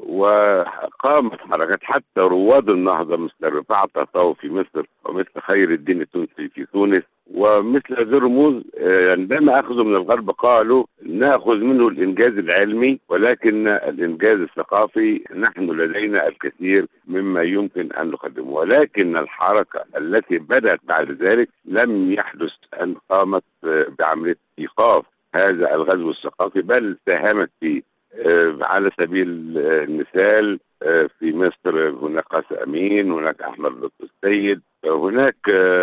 وقامت حركات حتى رواد النهضة مثل رفاعة الطهطاوي في مصر، ومثل خير الدين التونسي في تونس، ومثل هذه الرموز عندما أخذوا من الغرب قالوا نأخذ منه الإنجاز العلمي، ولكن الإنجاز الثقافي نحن لدينا الكثير مما يمكن أن نقدمه. ولكن الحركة التي بدأت بعد ذلك لم يحدث أن قامت بعملية إيقاف هذا الغزو الثقافي، بل ساهمت فيه. على سبيل المثال في مصر هناك قاسم أمين، هناك أحمد لطفي السيد، هناك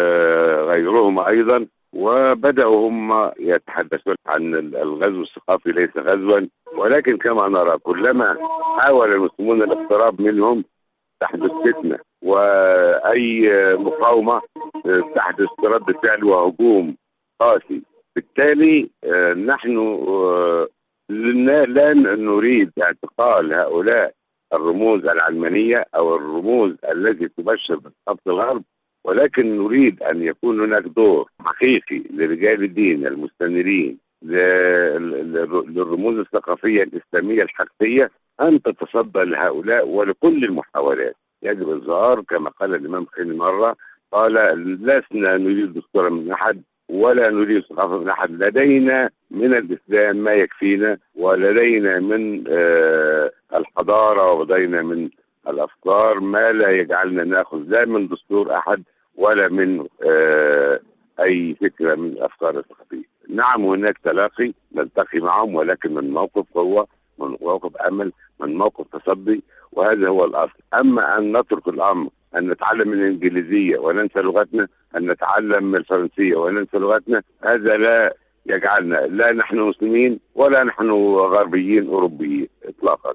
غيرهم أيضا، وبدأوا هم يتحدثون عن الغزو الثقافي ليس غزوا، ولكن كما نرى كلما حاول المسلمون الاقتراب منهم تحدث فتنة، وأي مقاومة تحدث رد فعل وهجوم قاسي. بالتالي نحن لا نريد اعتقال هؤلاء الرموز العلمانية أو الرموز التي تبشر بثقافة الغرب، ولكن نريد أن يكون هناك دور حقيقي لرجال الدين المستنيرين للرموز الثقافية الإسلامية الحقيقية أن تتصدى لهؤلاء ولكل المحاولات. يجب الظهار كما قال الإمام خليل مرة، قال لسنا نريد دستورا من أحد ولا نريد ثقافة من أحد، لدينا من الإسلام ما يكفينا، ولدينا من آه الحضارة ولدينا من الأفكار ما لا يجعلنا نأخذ لا من دستور أحد ولا من آه أي فكرة من الأفكار الثقافية. نعم هناك تلاقي نلتقي معهم، ولكن من موقف قوة، من موقف أمل، من موقف تصدي، وهذا هو الأصل. أما أن نترك الأمر أن نتعلم الإنجليزية وننسى لغتنا، أن نتعلم الفرنسية وننسى لغتنا، هذا لا يجعلنا لا نحن مسلمين ولا نحن غربيين أوروبيين إطلاقا.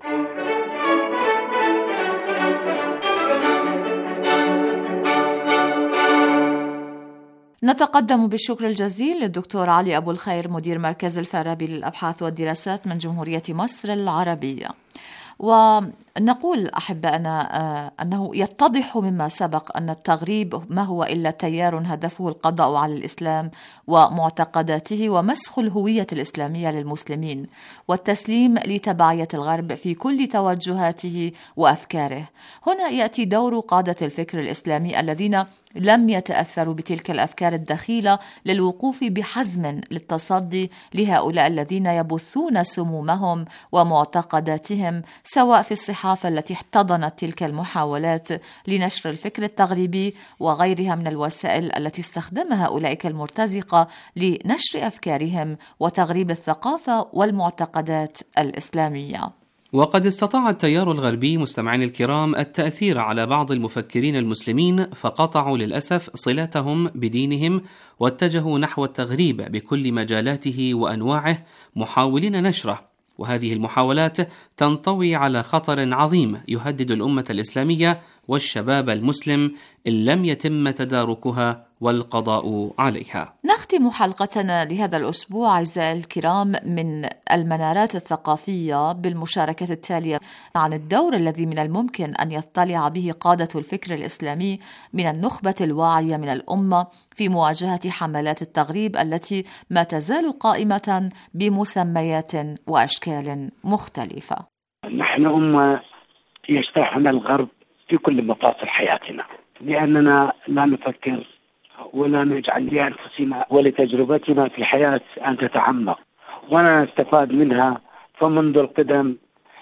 نتقدم بالشكر الجزيل للدكتور علي أبو الخير مدير مركز الفارابي للأبحاث والدراسات من جمهورية مصر العربية. ونقول أحبائنا أنه يتضح مما سبق أن التغريب ما هو إلا تيار هدفه القضاء على الإسلام ومعتقداته ومسخ الهوية الإسلامية للمسلمين والتسليم لتبعية الغرب في كل توجهاته وأفكاره. هنا يأتي دور قادة الفكر الإسلامي الذين لم يتأثروا بتلك الأفكار الدخيلة للوقوف بحزم للتصدي لهؤلاء الذين يبثون سمومهم ومعتقداتهم، سواء في الصحافة التي احتضنت تلك المحاولات لنشر الفكر التغريبي وغيرها من الوسائل التي استخدمها أولئك المرتزقة لنشر أفكارهم وتغريب الثقافة والمعتقدات الإسلامية. وقد استطاع التيار الغربي مستمعين الكرام التأثير على بعض المفكرين المسلمين، فقطعوا للأسف صلتهم بدينهم واتجهوا نحو التغريب بكل مجالاته وأنواعه محاولين نشره، وهذه المحاولات تنطوي على خطر عظيم يهدد الأمة الإسلامية والشباب المسلم إن لم يتم تداركها والقضاء عليها. نختم حلقتنا لهذا الأسبوع أعزائي الكرام من المنارات الثقافية بالمشاركة التالية عن الدور الذي من الممكن أن يطلع به قادة الفكر الإسلامي من النخبة الواعية من الأمة في مواجهة حملات التغريب التي ما تزال قائمة بمسميات وأشكال مختلفة. نحن أمة يجتاحنا الغرب في كل مفاصل حياتنا، لأننا لا نفكر ولا نجعل لأنفسنا ولتجربتنا في الحياة أن تتعمق ولا نستفاد منها. فمنذ القدم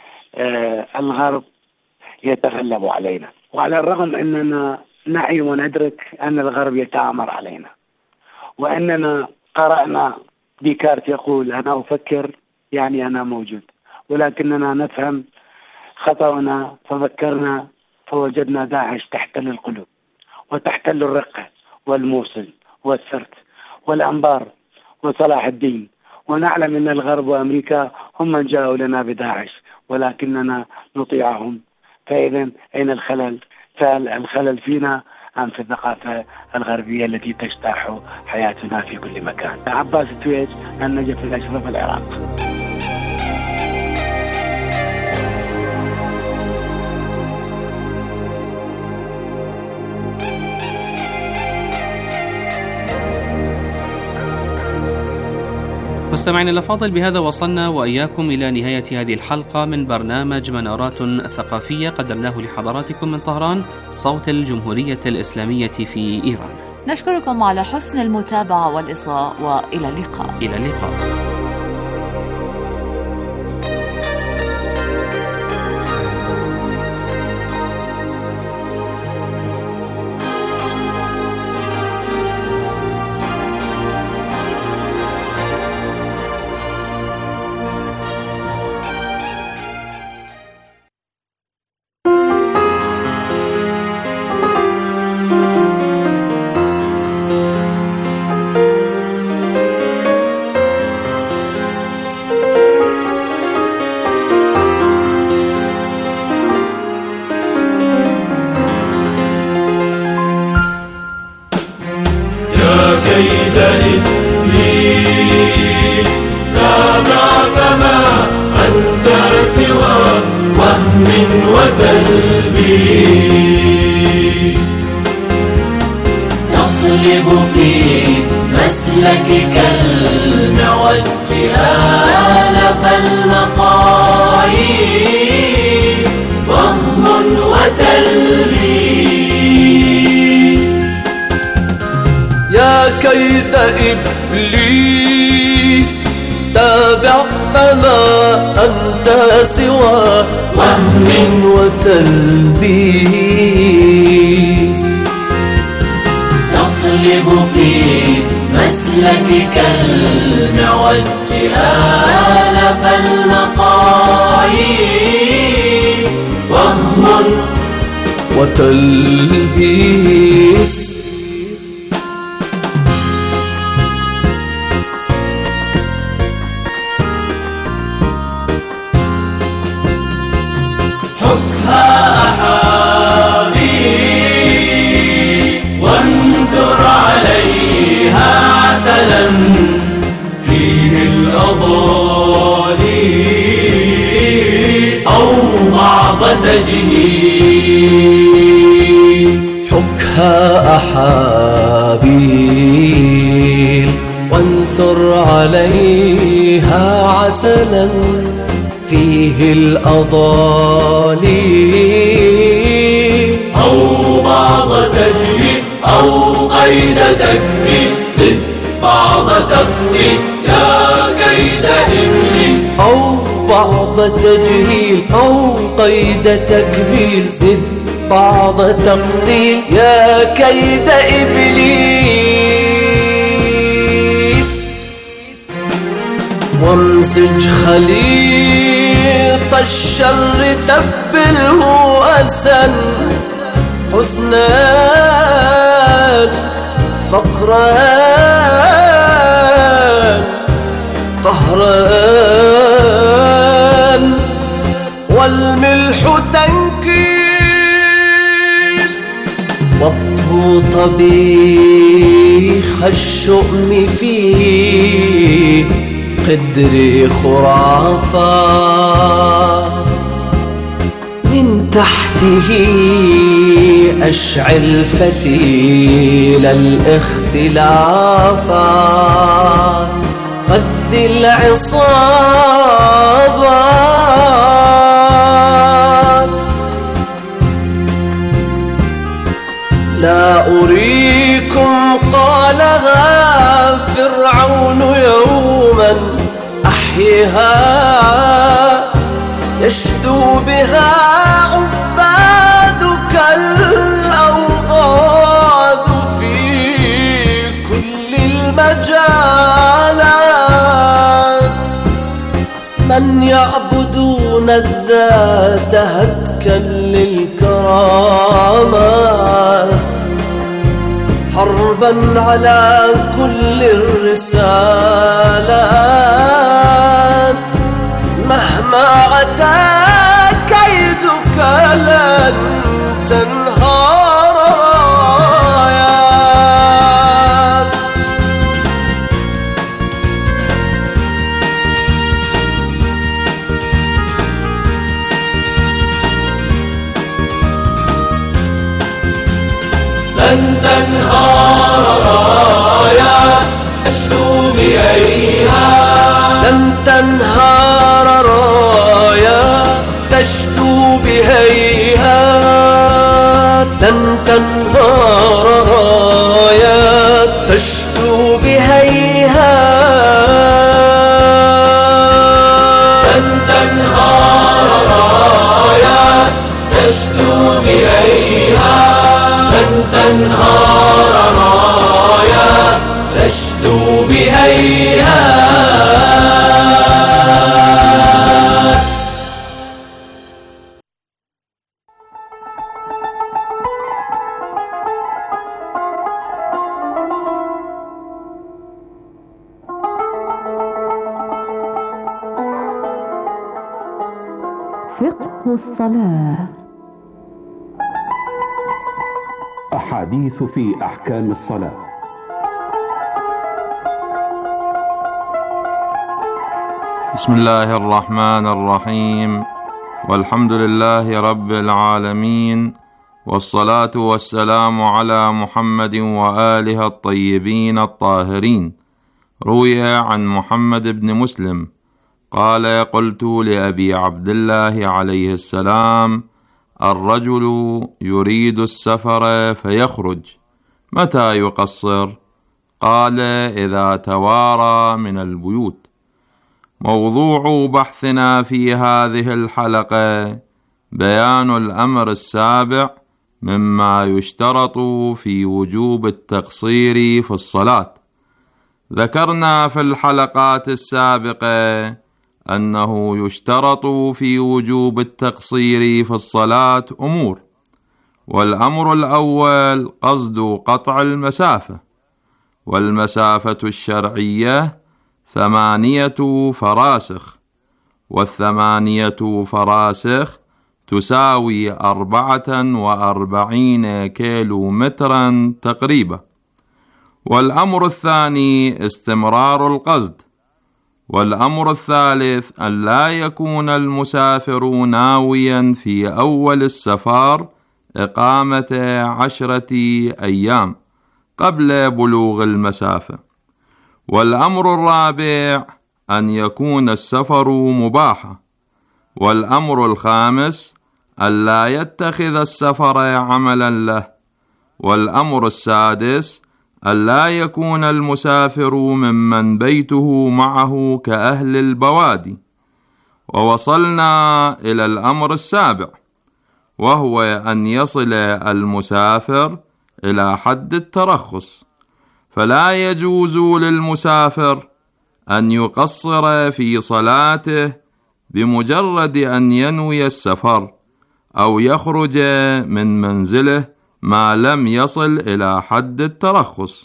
آه الغرب يتغلب علينا، وعلى الرغم أننا نعي وندرك أن الغرب يتآمر علينا، وأننا قرأنا ديكارت يقول أنا أفكر يعني أنا موجود، ولكننا نفهم خطأنا ففكرنا فوجدنا داعش تحتل القلوب وتحتل الرقة والموصل والسرت والأنبار وصلاح الدين، ونعلم أن الغرب وأمريكا هم من جاءوا لنا بداعش ولكننا نطيعهم. فإذا أين الخلل؟ فالخلل فينا أم في الثقافة الغربية التي تجتاح حياتنا في كل مكان. عباس التويج، النجف الأشرف، العراق. مستمعين الأفاضل، بهذا وصلنا وإياكم إلى نهاية هذه الحلقة من برنامج منارات ثقافية قدمناه لحضراتكم من طهران، صوت الجمهورية الإسلامية في إيران. نشكركم على حسن المتابعة والإصغاء، وإلى اللقاء. إلى اللقاء. نقلب في مسلكك المعوج آلف المقاييس، وهم وتلبيس. يا كيد إبليس تابع فما أنت سوى وهم وتلبيس. نقلب في مسلكك المعوج آلف المقاييس، وهم وتلبيس. حكها أحابيل وانثر عليها عسلا فيه الأضالي أو بعض تجهيل. حكها أحابيل وانثر عليها عسلا فيه الأضالي أو بعض تجهيل أو أو قيد تكبير زد بعض تقدير يا كيد إبليس أو بعض تجهيل أو قيد تكبير زد بعض تقتيل يا كيد إبليس وامزج خليط الشر تبله أسا حسنان فقران قهران والملح تنكيل واطهو طبيخ الشؤم في قدر خرافات من تحته أشعل فتيل الاختلافات غذ العصابات لا أريكم قالها فرعون يوما أحيها يشدو بها عبادك الأوغاد في كل المجالات من يعبدون الذات هتكا للكرامات حربا على كل الرسالات مهما عتا كيدك لن تنهار رايات لن تنهار رايات تشدو بأيها لن تنهار رايات تشدو بهيهات لن تنهار رايات تشدو بهيهات لن تنهار رايات تشدو بهيهات لن تنهار رايات تشدو بهيهات. فقه الصلاة. أحاديث في أحكام الصلاة. بسم الله الرحمن الرحيم، والحمد لله رب العالمين، والصلاة والسلام على محمد وآله الطيبين الطاهرين. روي عن محمد بن مسلم قال: قلت لأبي عبد الله عليه السلام: الرجل يريد السفر فيخرج، متى يقصر؟ قال: إذا توارى من البيوت. موضوع بحثنا في هذه الحلقة بيان الأمر السابع مما يشترط في وجوب التقصير في الصلاة. ذكرنا في الحلقات السابقة أنه يشترط في وجوب التقصير في الصلاة أمور، والأمر الأول قصد قطع المسافة، والمسافة الشرعية ثمانية فراسخ، والثمانية فراسخ تساوي أربعة وأربعين كيلو مترا تقريبا. والأمر الثاني استمرار القصد، والأمر الثالث أن لا يكون المسافر ناويا في أول السفر إقامة عشرة أيام قبل بلوغ المسافة. والأمر الرابع أن يكون السفر مباحا. والأمر الخامس أن لا يتخذ السفر عملا له. والأمر السادس ألا يكون المسافر ممن بيته معه كأهل البوادي. ووصلنا إلى الأمر السابع، وهو أن يصل المسافر إلى حد الترخص، فلا يجوز للمسافر أن يقصر في صلاته بمجرد أن ينوي السفر أو يخرج من منزله ما لم يصل إلى حد الترخص،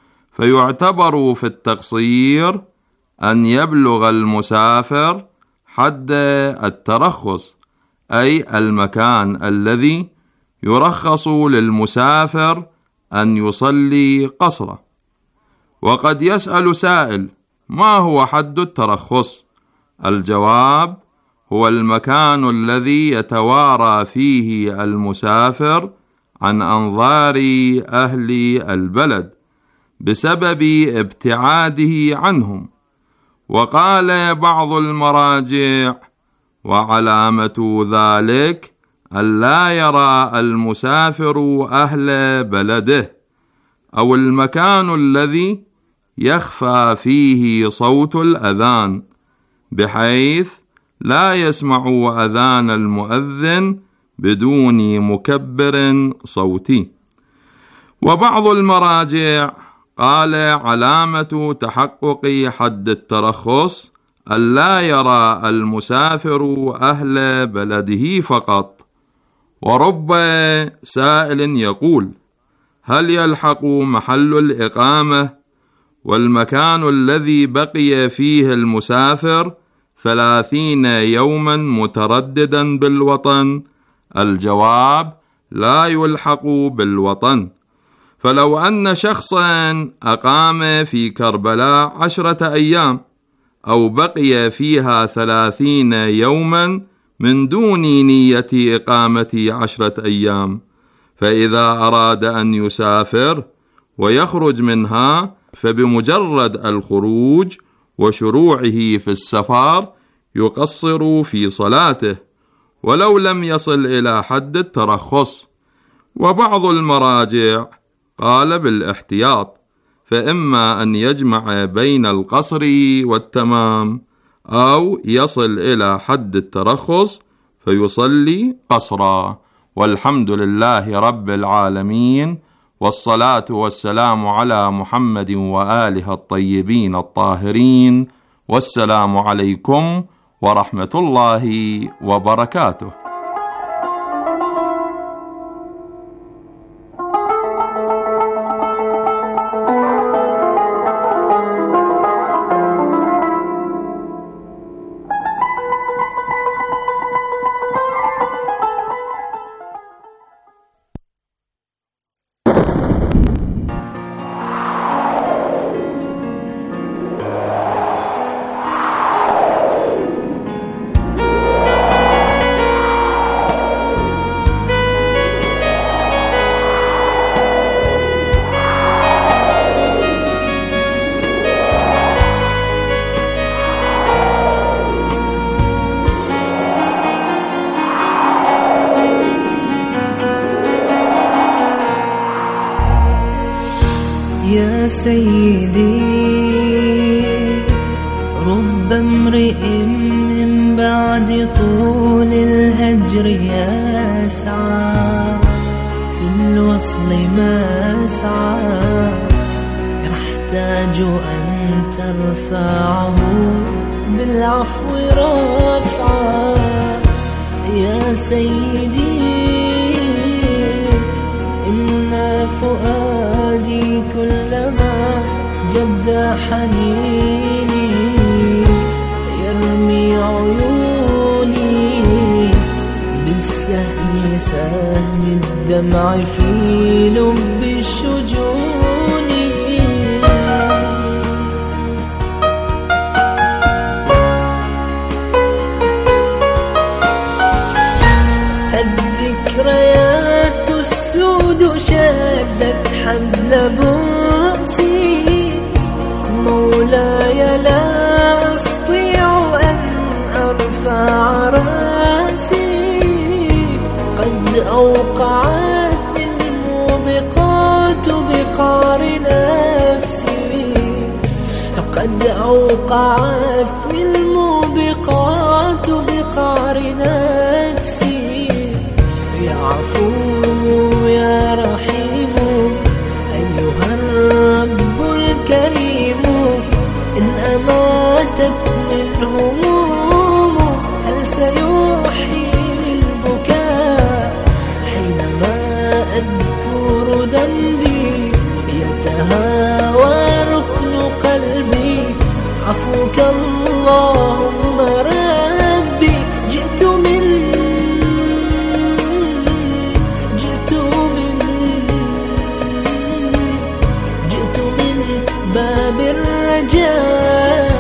فيعتبر في التقصير أن يبلغ المسافر حد الترخص، أي المكان الذي يرخص للمسافر أن يصلي قصره. وقد يسأل سائل: ما هو حد الترخص؟ الجواب: هو المكان الذي يتوارى فيه المسافر عن أنظار أهل البلد بسبب ابتعاده عنهم. وقال بعض المراجع: وعلامة ذلك ألا يرى المسافر أهل بلده، أو المكان الذي يخفى فيه صوت الأذان بحيث لا يسمع أذان المؤذن بدون مكبر صوتي. وبعض المراجع قال: علامة تحقق حد الترخص ألا يرى المسافر أهل بلده فقط. ورب سائل يقول: هل يلحق محل الإقامة والمكان الذي بقي فيه المسافر ثلاثين يوما مترددا بالوطن؟ الجواب: لا يلحق بالوطن. فلو أن شخصا أقام في كربلاء عشرة أيام أو بقي فيها ثلاثين يوما من دون نية إقامة عشرة أيام، فإذا أراد أن يسافر ويخرج منها، فبمجرد الخروج وشروعه في السفر يقصر في صلاته ولو لم يصل إلى حد الترخص. وبعض المراجع قال بالاحتياط، فإما أن يجمع بين القصر والتمام أو يصل إلى حد الترخص فيصلي قصرا. والحمد لله رب العالمين، والصلاة والسلام على محمد وآله الطيبين الطاهرين، والسلام عليكم ورحمة الله وبركاته. يا سيدي رب امرئ من بعد طول الهجر يسعى في الوصل ما سعى، يحتاج أن ترفعه بالعفو رفعا. يا سيدي إن فؤادي كلما جد حنيني يرمي عيوني بالسهم سهم الدمع في لب الشجون. الذكريات السود شدت حبل بؤسي، مولاي لا أستطيع أن أرفع رأسي، قد أوقعت الموبقات أوقعتني الموبقات بقعر نفسي. يا عفو يا رحيم أيها الرب الكريم، إن أماتتني الهموم هل سيحيي البكاء حينما أذكر ذنبي يتهاوى ركن قلبي. عفوك اللهم ربي، جئت من جئت من جئت من باب الرجاء.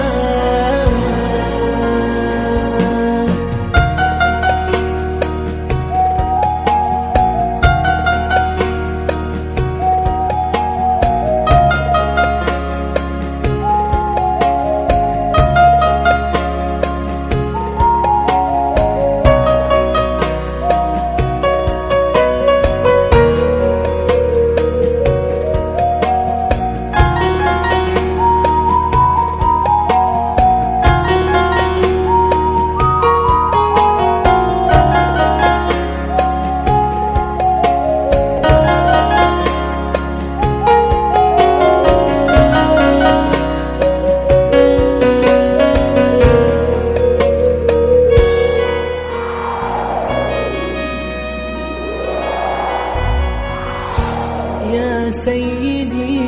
يا سيدي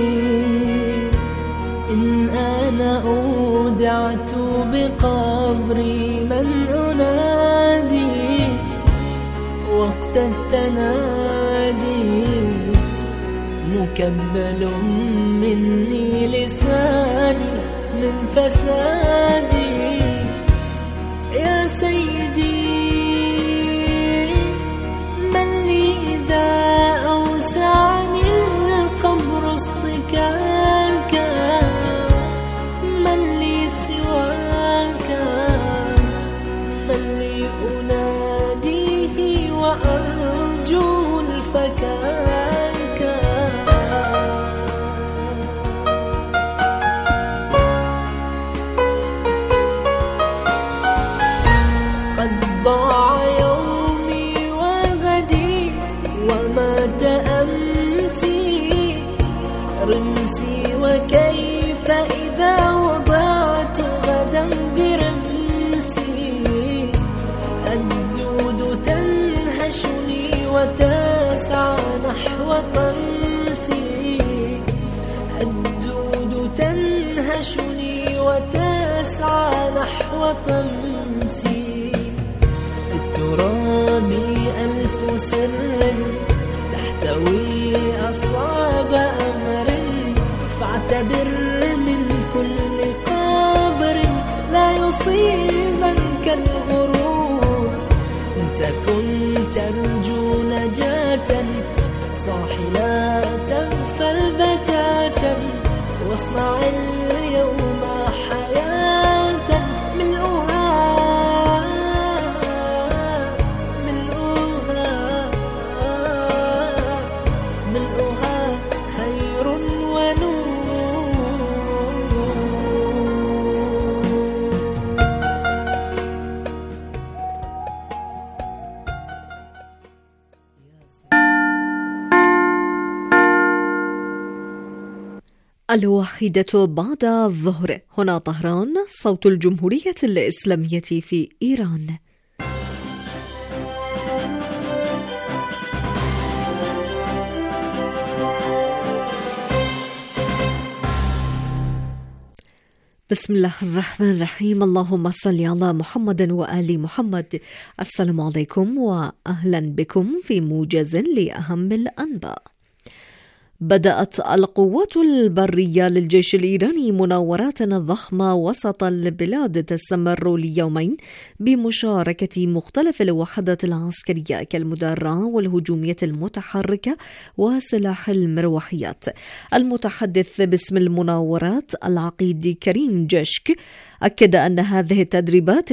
إن أنا أودعت بقبري من أنادي وقت التنادي، مكبل مني لساني من فسادي. يا سيدي من لي إذا أوسعني القبر اصطكاك، من لي سواك، من لي أناديه وأرجو الفكاك. قد ضاع يومي وغدي ومات أمسي رمسي، وكيف إذا وضعت غدا برمسي. الدود تنهشني وتسعى نحو طمسي، الدود تنهشني وتسعى نحو طمسي. في التراب ألف سر تحتوي أصعب أمر، فاعتبر من كل قبر لا يصيبنك الغرور. إن تكن ترجو نجاة صاح لا تغفل بتاتا، واصنع اليوم حياة ملؤها ملؤها ملؤها خير ونور. الواحدة بعد الظهر، هنا طهران، صوت الجمهورية الإسلامية في إيران. بسم الله الرحمن الرحيم. اللهم صل على محمد وآل محمد. السلام عليكم وأهلا بكم في موجز لأهم الأنباء. بدأت القوات البرية للجيش الإيراني مناورات ضخمة وسط البلاد تستمر ليومين بمشاركة مختلف الوحدات العسكرية كالمدرعة والهجومية المتحركة وسلاح المروحيات. المتحدث باسم المناورات العقيد كريم جشك أكد أن هذه التدريبات